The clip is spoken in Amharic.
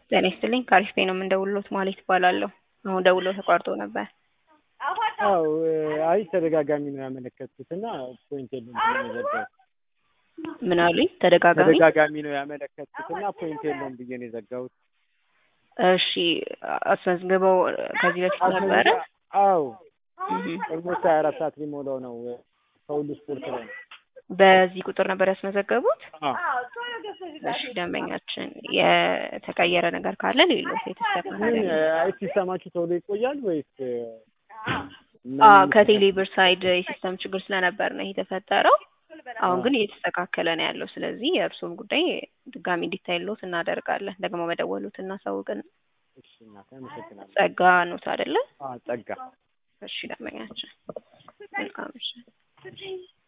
ጤና ይስጥልኝ ከአሪፍ ነው የምንደውልሎት ማለት ይባላለሁ። አሁን ደውሎ ተቋርጦ ነበር። አዎ አይ ተደጋጋሚ ነው ያመለከትኩት እና ፖይንት የለውም ብዬ ነው የዘጋሁት። ምን አሉኝ? ተደጋጋሚ ነው ያመለከትኩት እና ፖይንት የለውም ብዬ ነው የዘጋሁት። እሺ አስመዝግበው ከዚህ በፊት ነበረ? አዎ ኦልሞስት 24 ሰዓት ሊሞላው ነው ከሁሉ ስፖርት ላይ ነው። በዚህ ቁጥር ነበር ያስመዘገቡት? አዎ እሺ ደንበኛችን የተቀየረ ነገር ካለ ሌሎች የተስተካከለ ሲስተማችሁ ቶሎ ይቆያል ወይስ? ከቴሌብር ሳይድ የሲስተም ችግር ስለነበር ነው የተፈጠረው። አሁን ግን እየተስተካከለ ነው ያለው። ስለዚህ የእርሱን ጉዳይ ድጋሚ እንዲታይልዎት እናደርጋለን። ደግሞ መደወሉት እናሳውቅን። እሺ እናቴ አመሰግናለሁ። ጸጋ ኖት አይደለ? ጸጋ። እሺ ደንበኛችን መልካም እሺ